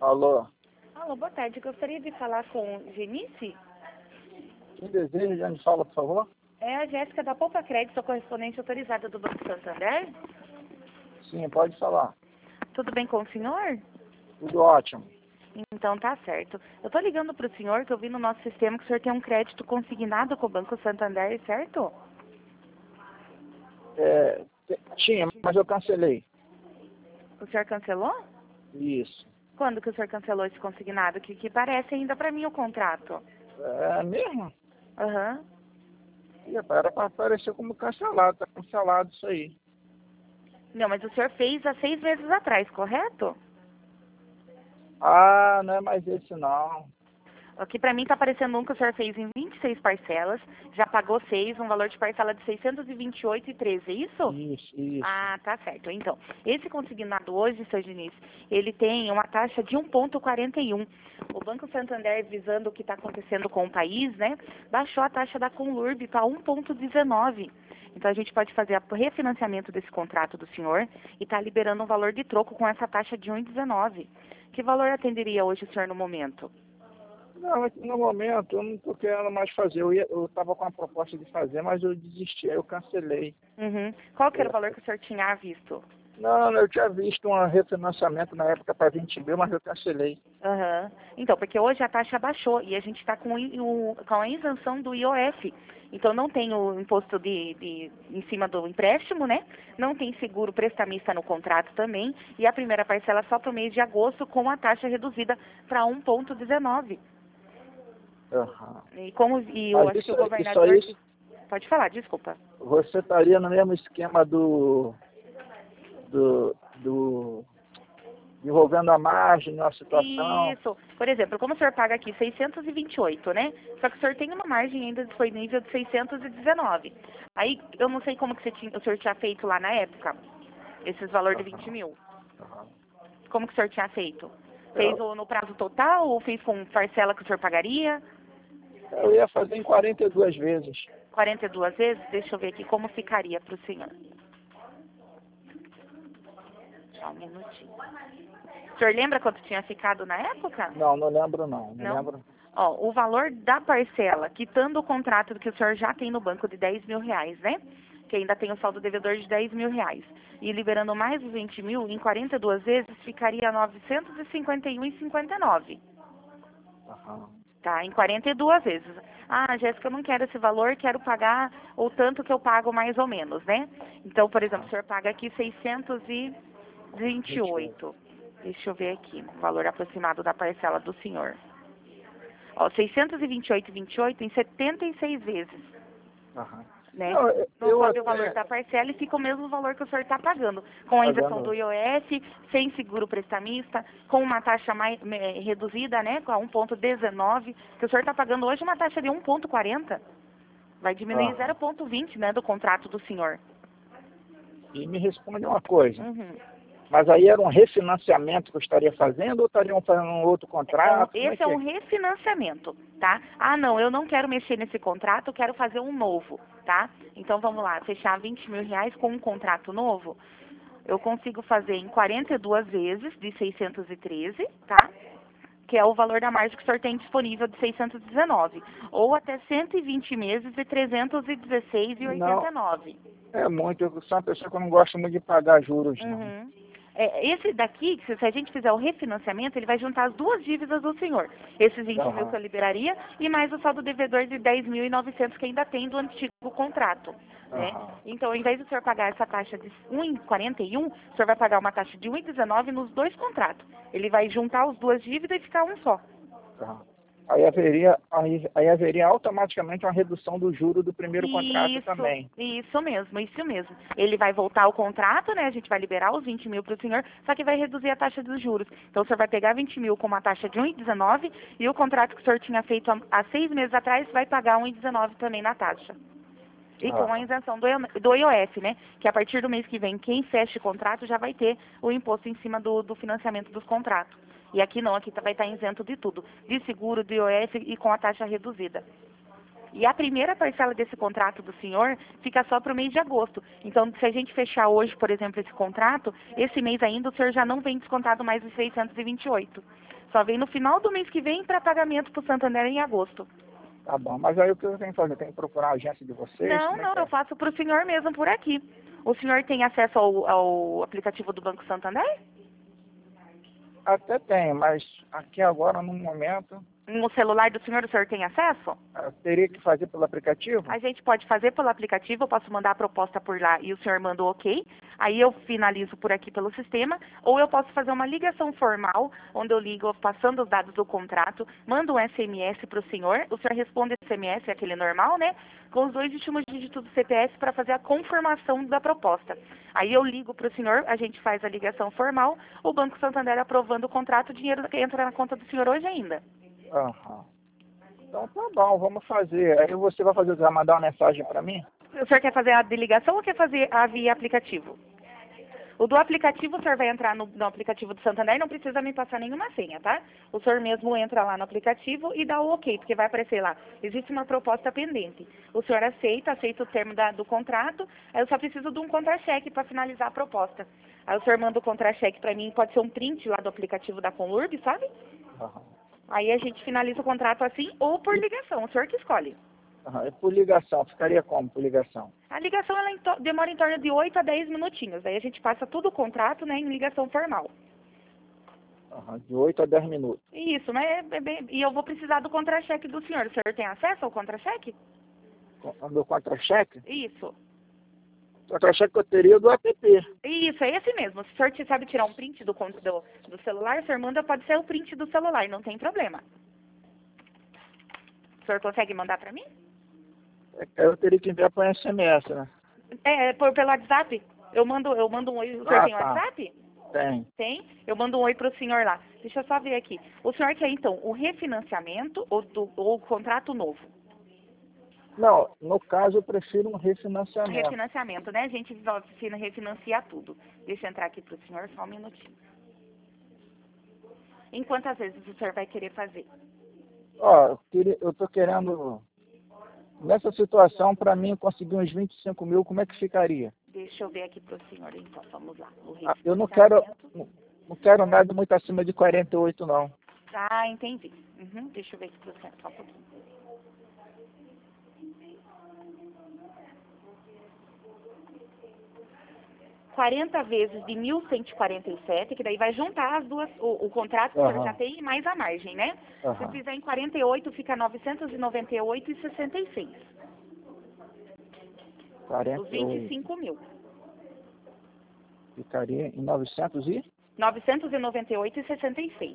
Alô, Alô, boa tarde. Gostaria de falar com Genice? quem deseja, já me fala, por favor? É a Jéssica da Poupa Crédito, sou correspondente autorizada do Banco Santander. Sim, pode falar. Tudo bem com o senhor? Tudo ótimo. Então tá certo. Eu tô ligando pro senhor que eu vi no nosso sistema que o senhor tem um crédito consignado com o Banco Santander, certo? Tinha, mas eu cancelei. O senhor cancelou? Isso. Quando que o senhor cancelou esse consignado? Que parece ainda pra mim o contrato. É mesmo? Aham. Ih, rapaz, era para aparecer como cancelado. Tá cancelado isso aí. Não, mas o senhor fez há 6 meses atrás, correto? Ah, não é mais esse não. Aqui pra mim tá aparecendo um que o senhor fez em 26 parcelas, já pagou 6, um valor de parcela de 628,13, é isso? Isso. Ah, tá certo. Então, esse consignado hoje, seu Diniz, ele tem uma taxa de 1,41. O Banco Santander, visando o que está acontecendo com o país, né, baixou a taxa da Conlurb para 1,19. Então, a gente pode fazer o refinanciamento desse contrato do senhor e está liberando um valor de troco com essa taxa de 1,19. Que valor atenderia hoje o senhor no momento? Não, no momento eu não estou querendo mais fazer. Eu estava com a proposta de fazer, mas eu desisti, aí eu cancelei. Uhum. Qual que era o É. valor que o senhor tinha visto? Não, eu tinha visto um refinanciamento na época para 20 mil, mas eu cancelei. Aham. Então, porque hoje a taxa baixou e a gente está com a isenção do IOF. Então, não tem o imposto em cima do empréstimo, né? Não tem seguro prestamista no contrato também. E a primeira parcela só para o mês de agosto com a taxa reduzida para 1,19. Aham. E eu Mas acho que o isso aí, governador... Pode falar, desculpa. você estaria no mesmo esquema do envolvendo a margem, a situação. Isso. Por exemplo, como o senhor paga aqui 628, né? Só que o senhor tem uma margem ainda disponível de 619. Aí, eu não sei como que o senhor tinha feito lá na época, esses valores de 20 mil. Aham. Como que o senhor tinha feito? Fez Eu, no prazo total ou fez com parcela que o senhor pagaria? eu ia fazer em 42 vezes. 42 vezes? Deixa eu ver aqui como ficaria para o senhor. Só um minutinho. O senhor lembra quanto tinha ficado na época? Não lembro não. Não Não? lembro. Ó, o valor da parcela, quitando o contrato que o senhor já tem no banco de 10 mil reais, né? Que ainda tem o saldo devedor de 10 mil reais. E liberando mais os 20 mil, em 42 vezes, ficaria 951,59. Aham. Tá? Em 42 vezes. Ah, Jéssica, eu não quero esse valor, quero pagar o tanto que eu pago mais ou menos, né? Então, por exemplo, o senhor paga aqui 628. Deixa eu ver aqui, o valor aproximado da parcela do senhor. Ó, 628,28 em 76 vezes, Aham. né? Não, Não eu sobe o valor até da parcela e fica o mesmo valor que o senhor está pagando, com a isenção do pagando. IOF, sem seguro prestamista, com uma taxa mais reduzida, né, com a 1,19, que o senhor está pagando hoje uma taxa de 1,40. Vai diminuir Aham. 0,20, né, do contrato do senhor. E me responde uma coisa. Uhum. Mas aí era um refinanciamento que eu estaria fazendo ou estariam fazendo um outro contrato? Como é Esse é que um é? refinanciamento, tá? Ah, não, eu não quero mexer nesse contrato, eu quero fazer um novo, tá? Então vamos lá, fechar 20 mil reais com um contrato novo. Eu consigo fazer em 42 vezes de 613, tá? Que é o valor da margem que o senhor tem disponível de 619. Ou até 120 meses de Não, 316,89. é muito. Eu sou uma pessoa que eu não gosto muito de pagar juros, não. Uhum. Esse daqui, se a gente fizer o refinanciamento, ele vai juntar as duas dívidas do senhor. Esses 20 mil que Aham. eu liberaria e mais o saldo devedor de 10.900 que ainda tem do antigo contrato, né? Aham. Então, ao invés do senhor pagar essa taxa de 1,41, o senhor vai pagar uma taxa de 1,19 nos dois contratos. Ele vai juntar as duas dívidas e ficar um só. Aham. Aí haveria automaticamente uma redução do juro do primeiro contrato também. Isso mesmo. Ele vai voltar ao contrato, né? A gente vai liberar os 20 mil para o senhor, só que vai reduzir a taxa dos juros. Então, o senhor vai pegar 20 mil com uma taxa de 1,19 e o contrato que o senhor tinha feito há 6 meses atrás vai pagar 1,19 também na taxa. E com a Aham. isenção do IOF, né? Que a partir do mês que vem, quem fecha o contrato já vai ter o imposto em cima do financiamento dos contratos. E aqui não, aqui vai estar isento de tudo. De seguro, de IOF e com a taxa reduzida. E a primeira parcela desse contrato do senhor fica só para o mês de agosto. Então, se a gente fechar hoje, por exemplo, esse contrato, esse mês ainda o senhor já não vem descontado mais os 628. Só vem no final do mês que vem para pagamento para o Santander em agosto. Tá bom, mas aí o que eu tenho que fazer? Tem que procurar a agência de vocês? Não, Como é não, que eu é? faço para o senhor mesmo por aqui. O senhor tem acesso ao aplicativo do Banco Santander? Até tem, mas aqui agora, no momento, No celular do senhor, o senhor tem acesso? eu teria que fazer pelo aplicativo? A gente pode fazer pelo aplicativo, eu posso mandar a proposta por lá e o senhor manda o ok. Aí eu finalizo por aqui pelo sistema, ou eu posso fazer uma ligação formal, onde eu ligo passando os dados do contrato, mando um SMS para o senhor responde esse SMS, aquele normal, né? Com os 2 últimos dígitos do CPF para fazer a confirmação da proposta. Aí eu ligo para o senhor, a gente faz a ligação formal, o Banco Santander aprovando o contrato, o dinheiro entra na conta do senhor hoje ainda. Aham. Então tá bom, vamos fazer. Aí você vai mandar uma mensagem para mim? O senhor quer fazer a de ligação ou quer fazer a via aplicativo? O do aplicativo, o senhor vai entrar no aplicativo do Santander, não precisa me passar nenhuma senha, tá? O senhor mesmo entra lá no aplicativo e dá o ok, porque vai aparecer lá, existe uma proposta pendente. O senhor aceita o termo do contrato, aí eu só preciso de um contra-cheque para finalizar a proposta. Aí o senhor manda o contra-cheque para mim, pode ser um print lá do aplicativo da Conlurb, sabe? Aham. Aí a gente finaliza o contrato assim ou por ligação, o senhor que escolhe. Aham. E por ligação, ficaria como por ligação? A ligação ela demora em torno de 8 a 10 minutinhos. Daí a gente passa todo o contrato, né, em ligação formal. Aham. De 8 a 10 minutos. Isso, mas e eu vou precisar do contra-cheque do senhor. O senhor tem acesso ao contra-cheque? O meu contra-cheque? Isso. O contra-cheque que eu teria do app. Isso, é esse mesmo. Se o senhor sabe tirar um print do celular, o senhor manda, pode ser o print do celular, não tem problema. O senhor consegue mandar para mim? Eu teria que enviar para SMS, né? Pelo WhatsApp? Eu mando um oi. O senhor tem tá. WhatsApp? Tem. Tem? Eu mando um oi para o senhor lá. Deixa eu só ver aqui. O senhor quer, então, o refinanciamento ou o contrato novo? Não, no caso eu prefiro um refinanciamento. Refinanciamento, né? A gente refinancia tudo. Deixa eu entrar aqui para o senhor só um minutinho. Em quantas vezes o senhor vai querer fazer? Ó, eu tô querendo, nessa situação, para mim, conseguir uns 25 mil, como é que ficaria? Deixa eu ver aqui para o senhor, então. Vamos lá. Eu não quero nada muito acima de 48, não. Ah, entendi. Deixa eu ver aqui para o senhor, só um pouquinho. $40 vezes de 1.147, que daí vai juntar as duas, o contrato que o senhor já tem e mais a margem, né? Se fizer em 48, fica 998,66. 48. Os 25 mil. Ficaria em 900 e? 998,66.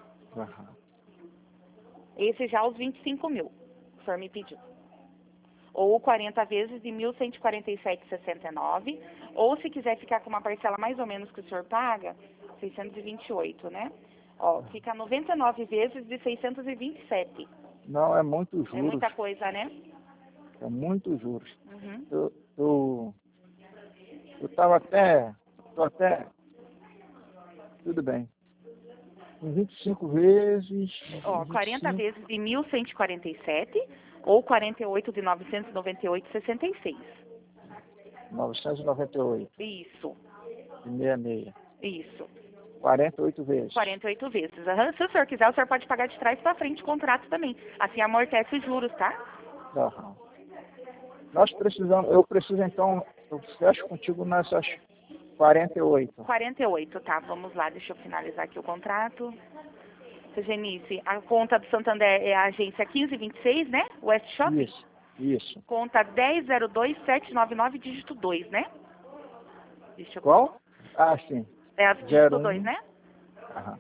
Esse já os 25 mil, o senhor me pediu. Ou 40 vezes de 1.147,69, ou se quiser ficar com uma parcela mais ou menos que o senhor paga, 628, né? Ó, fica 99 vezes de 627. Não, é muito juros. É muita coisa, né? É muito juros. Eu tava tô até, tudo bem. Em 25 vezes... Ó, 40 vezes de 1.147, ou 48 de 998,66. 998. Isso. E 66. Isso. 48 vezes. 48 vezes. Se o senhor quiser, o senhor pode pagar de trás para frente o contrato também. Assim amortece os juros, tá? Eu preciso então, eu fecho contigo nessas 48. 48, tá. Vamos lá, deixa eu finalizar aqui o contrato. Genice, a conta do Santander é a agência 1526, né? West Shopping? Isso. Conta 1002799, dígito 2, né? Deixa eu... Qual? Ah, sim. É a dígito 2, né? Tá.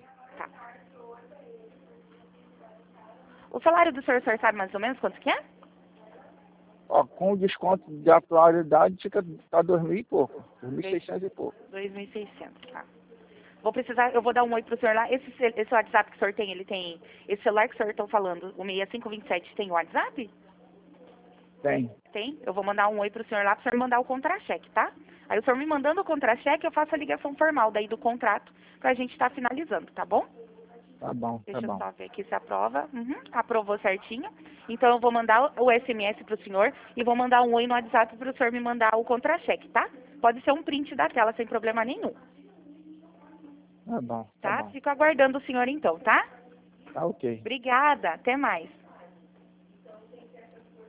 O salário do senhor sabe mais ou menos quanto que é? Ó, com o desconto de atualidade fica tá 2.000 e pouco. 2.600 e pouco. 2.600, tá. Eu vou dar um oi pro senhor lá. Esse WhatsApp que o senhor tem, ele tem... Esse celular que o senhor está falando, o 6527, tem o WhatsApp? Tem. Tem? Eu vou mandar um oi pro senhor lá, pro senhor mandar o contra-cheque, tá? Aí o senhor me mandando o contra-cheque, eu faço a ligação formal daí do contrato, pra gente estar finalizando, tá bom? Tá bom, tá Deixa eu bom. só ver aqui se aprova. Uhum, aprovou certinho. Então eu vou mandar o SMS para o senhor e vou mandar um oi no WhatsApp para o senhor me mandar o contra-cheque, tá? Pode ser um print da tela sem problema nenhum, Tá bom, tá tá? bom. Fico aguardando o senhor então, tá? Tá ok. Obrigada, até mais.